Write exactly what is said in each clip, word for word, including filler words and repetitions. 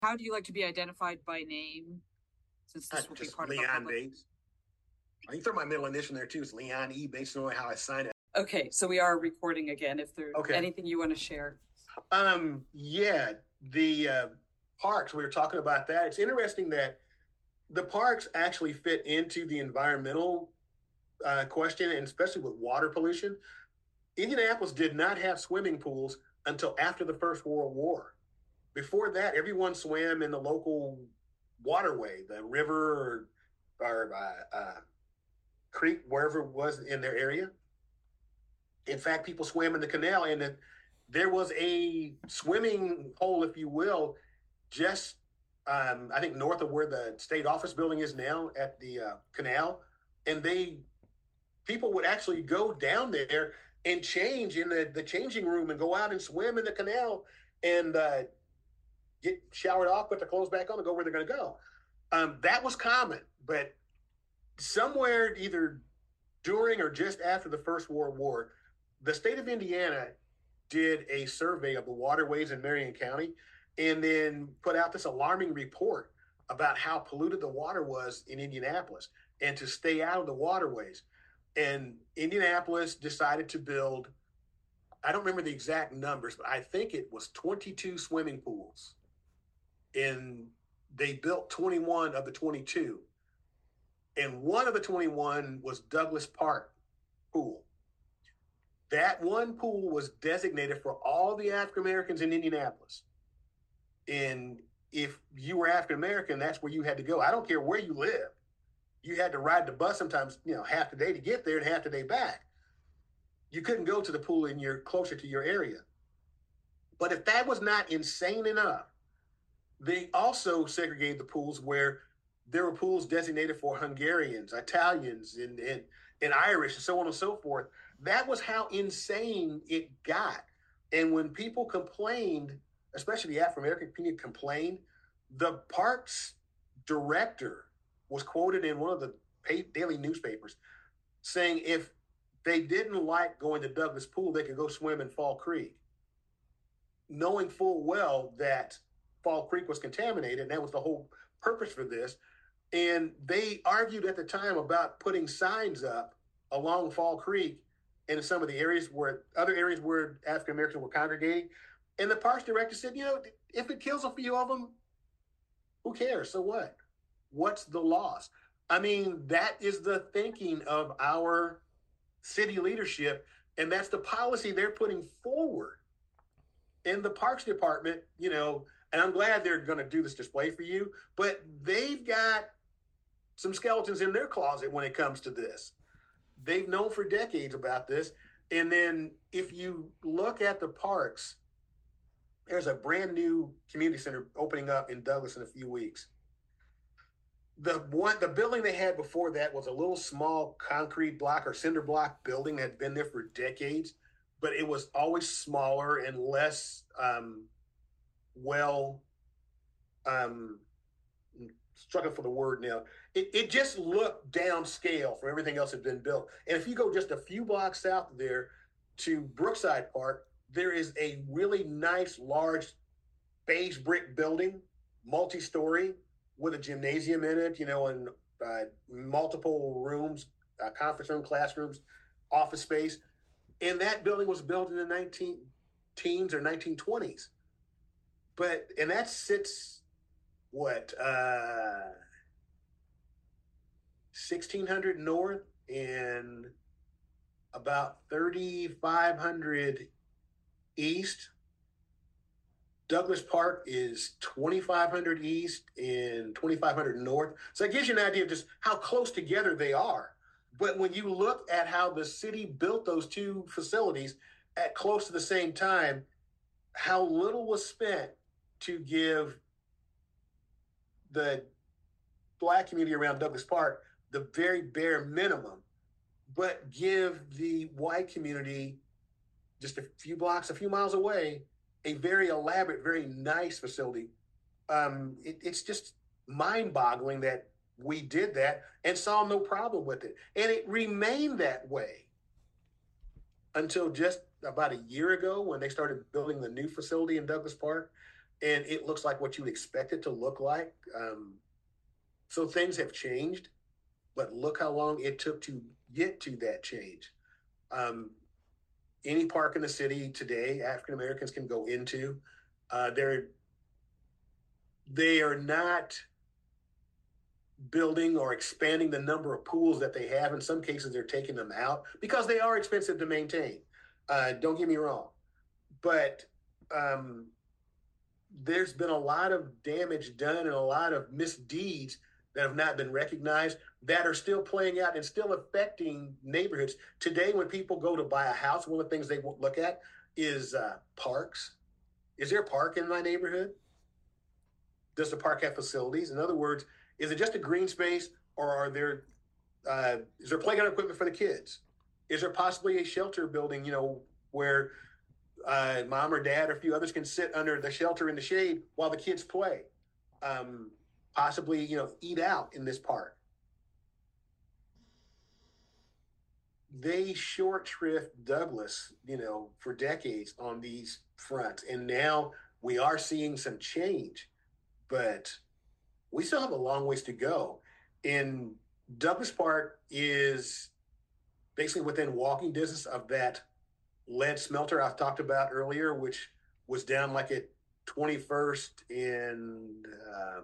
How do you like to be identified by name? Since Uh, this will be just part of a Leon public. Bates. You can throw my middle initial in there too. It's Leon E. Based on how I sign it. Okay, so we are recording again. If there's Okay. anything you want to share. Um. Yeah. The uh, parks. We were talking about that. It's interesting that the parks actually fit into the environmental uh, question, and especially with water pollution. Indianapolis did not have swimming pools until after the First World War. Before that, everyone swam in the local waterway, the river or, or uh, uh, creek, wherever it was in their area. In fact, people swam in the canal, and the, there was a swimming hole, if you will, just um, I think north of where the state office building is now at the uh, canal, and they people would actually go down there and change in the, the changing room and go out and swim in the canal and uh, get showered off, put their clothes back on, and go where they're going to go. Um, that was common, but somewhere either during or just after the First World War, the state of Indiana did a survey of the waterways in Marion County and then put out this alarming report about how polluted the water was in Indianapolis and to stay out of the waterways. And Indianapolis decided to build, I don't remember the exact numbers, but I think it was twenty-two swimming pools. And they built twenty-one of the twenty-two. And one of the twenty-one was Douglas Park Pool. That one pool was designated for all the African Americans in Indianapolis. And if you were African American, that's where you had to go. I don't care where you live. You had to ride the bus sometimes, you know, half the day to get there and half the day back. You couldn't go to the pool in your closer to your area. But if that was not insane enough, they also segregated the pools where there were pools designated for Hungarians, Italians, and, and, and Irish, and so on and so forth. That was how insane it got. And when people complained, especially the African American community complained, the parks director was quoted in one of the daily newspapers saying if they didn't like going to Douglas Pool, they could go swim in Fall Creek, knowing full well that Fall Creek was contaminated, and that was the whole purpose for this. And they argued at the time about putting signs up along Fall Creek and in some of the areas where other areas where African Americans were congregating. And the parks director said, you know, if it kills a few of them, who cares? So what? What's the loss? I mean, that is the thinking of our city leadership, and that's the policy they're putting forward. In the Parks Department, you know, and I'm glad they're going to do this display for you, but they've got some skeletons in their closet when it comes to this. They've known for decades about this. And then if you look at the parks, there's a brand new community center opening up in Douglas in a few weeks. The one, the building they had before that was a little small concrete block or cinder block building that had been there for decades, but it was always smaller and less um, well um, struggling for the word now. It, it just looked downscale from everything else that had been built. And if you go just a few blocks south of there to Brookside Park, there is a really nice, large beige brick building, multi-story, with a gymnasium in it, you know, and uh, multiple rooms, uh, conference room, classrooms, office space. And that building was built in the nineteen teens or nineteen twenties. But, and that sits, what, uh, sixteen hundred north and about thirty-five hundred east. Douglas Park is twenty-five hundred east and twenty-five hundred north. So it gives you an idea of just how close together they are. But when you look at how the city built those two facilities at close to the same time, how little was spent to give the Black community around Douglas Park the very bare minimum, but give the white community just a few blocks, a few miles away, a very elaborate, very nice facility. Um, it, it's just mind boggling that we did that and saw no problem with it. And it remained that way until just about a year ago when they started building the new facility in Douglas Park. and it looks like what you would expect it to look like. Um, so things have changed, but look how long it took to get to that change. Um, any park in the city today, African Americans can go into. Uh, they're they are not building or expanding the number of pools that they have. In some cases, they're taking them out because they are expensive to maintain. Uh, don't get me wrong, but um, there's been a lot of damage done and a lot of misdeeds that have not been recognized that are still playing out and still affecting neighborhoods. Today, when people go to buy a house, one of the things they look at is uh, parks. Is there a park in my neighborhood? Does the park have facilities? In other words, is it just a green space, or are there uh, is there playground equipment for the kids? Is there possibly a shelter building, you know, where uh, mom or dad or a few others can sit under the shelter in the shade while the kids play? Um, possibly, you know, eat out in this park. They short shrift Douglas, you know, for decades on these fronts. And now we are seeing some change, but we still have a long ways to go. And Douglas Park is basically within walking distance of that lead smelter I've talked about earlier, which was down like at twenty-first and um,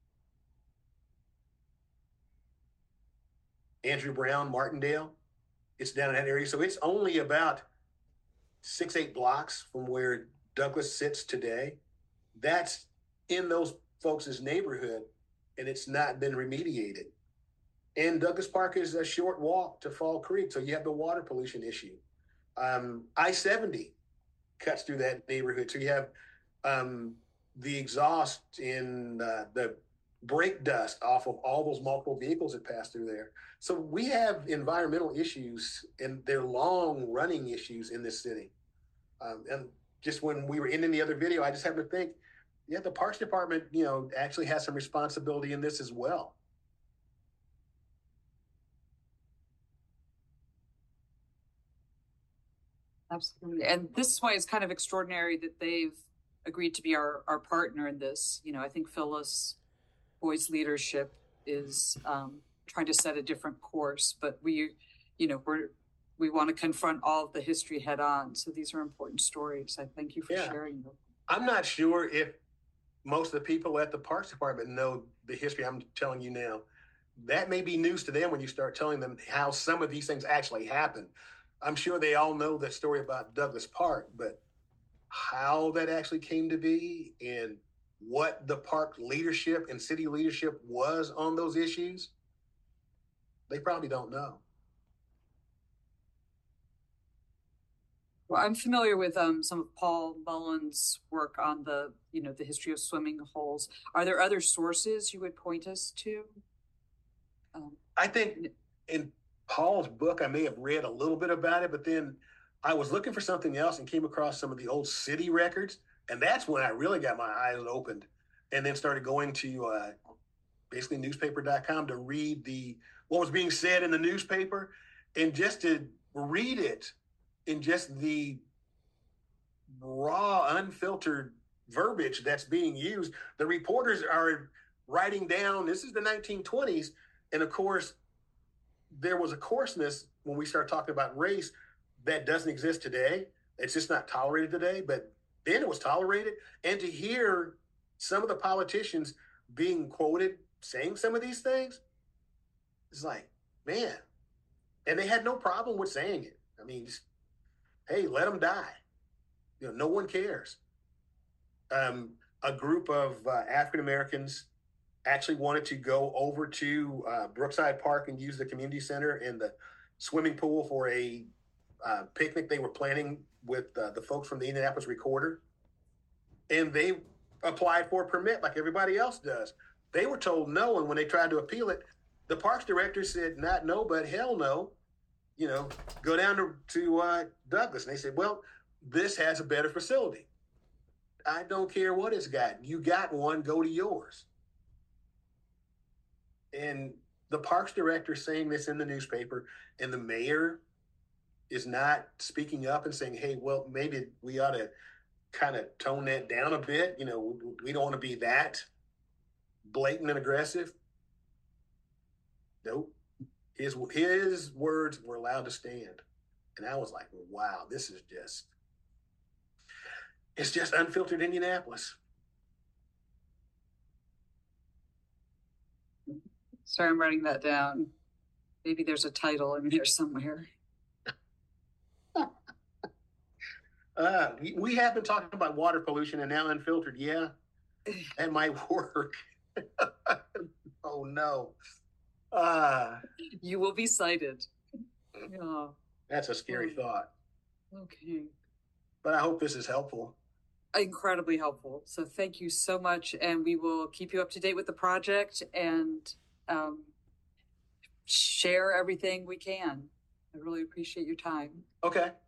Andrew Brown, Martindale. It's down in that area. So it's only about six, eight blocks from where Douglas sits today. That's in those folks' neighborhood, and it's not been remediated. And Douglas Park is a short walk to Fall Creek, so you have the water pollution issue. Um, I seventy cuts through that neighborhood, so you have um, the exhaust in uh, the brake dust off of all those multiple vehicles that pass through there. So we have environmental issues, and they're long-running issues in this city. Um, and just when we were ending the other video, I just happened to think, yeah, the Parks Department, you know, actually has some responsibility in this as well. Absolutely. And this is why it's kind of extraordinary that they've agreed to be our, our partner in this. You know, I think Phyllis Boyd's leadership is um, trying to set a different course, but we, you know, we're, we want to confront all of the history head on. So these are important stories. I thank you for Yeah. sharing them. I'm not sure if most of the people at the Parks Department know the history I'm telling you now. That may be news to them when you start telling them how some of these things actually happened. I'm sure they all know the story about Douglas Park, but how that actually came to be and what the park leadership and city leadership was on those issues, they probably don't know. Well, I'm familiar with um, some of Paul Mullen's work on the, you know, the history of swimming holes. Are there other sources you would point us to? Um, I think in Paul's book, I may have read a little bit about it, but then I was looking for something else and came across some of the old city records. And that's when I really got my eyes opened and then started going to uh, basically newspaper dot com to read the what was being said in the newspaper, and just to read it in just the raw, unfiltered verbiage that's being used. The reporters are writing down, this is the nineteen twenties. And of course, there was a coarseness when we start talking about race that doesn't exist today. It's just not tolerated today, but then it was tolerated. And to hear some of the politicians being quoted saying some of these things, it's like, man. And they had no problem with saying it. I mean, just, hey, let them die. You know, no one cares. Um, a group of uh, African Americans actually wanted to go over to uh, Brookside Park and use the community center and the swimming pool for a uh, picnic they were planning with uh, the folks from the Indianapolis Recorder. And they applied for a permit like everybody else does. They were told no, and when they tried to appeal it, the parks director said, not no, but hell no. You know, go down to, to uh, Douglas. And they said, well, this has a better facility. I don't care what it's got. You got one, go to yours. And the parks director saying this in the newspaper, and the mayor is not speaking up and saying, hey, well, maybe we ought to kind of tone that down a bit. You know, we, we don't want to be that blatant and aggressive. Nope. His his words were allowed to stand, and I was like, wow, this is just it's just unfiltered Indianapolis. Sorry, I'm writing that down. Maybe there's a title in there somewhere. Uh, we, we have been talking about water pollution and now unfiltered. Yeah, that might work. Oh no. Uh, You will be cited. Yeah. that's a scary Oh. thought, Okay. but I hope this is helpful. Incredibly helpful. So thank you so much, and we will keep you up to date with the project and um, share everything we can. I really appreciate your time. Okay.